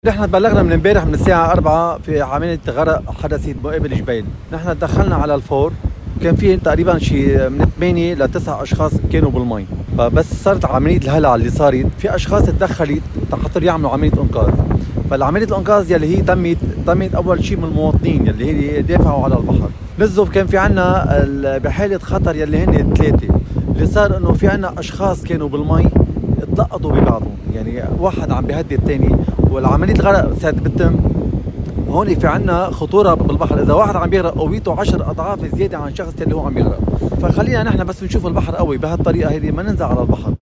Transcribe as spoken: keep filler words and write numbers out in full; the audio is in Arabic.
نحن تبلغنا من امبارح من الساعة أربعة في عملية غرق حدثت مقابل جبيل. نحن دخلنا على الفور، كان في تقريبا شي من ثمانية لتسع اشخاص كانوا بالمي، فبس صارت عملية الهلع اللي صارت في اشخاص تدخلت تخاطر يعملوا عملية انقاذ. فالعملية الانقاذ يلي هي تمت تمت اول شيء من المواطنين يلي هي دافعوا على البحر. نزلوا كان في عنا بحالة خطر يلي هن ثلاثة، اللي صار انه في عنا اشخاص كانوا بالمي تلقطوا ببعضهم، يعني واحد عم بيهدي الثاني، والعملية الغرق ساعة بتتم هون في عنا خطورة بالبحر. إذا واحد عم يغرق قويته عشر أضعاف زيادة عن شخص اللي هو عم يغرق، فخلينا نحن بس نشوف البحر قوي بهالطريقة هذه ما ننزل على البحر.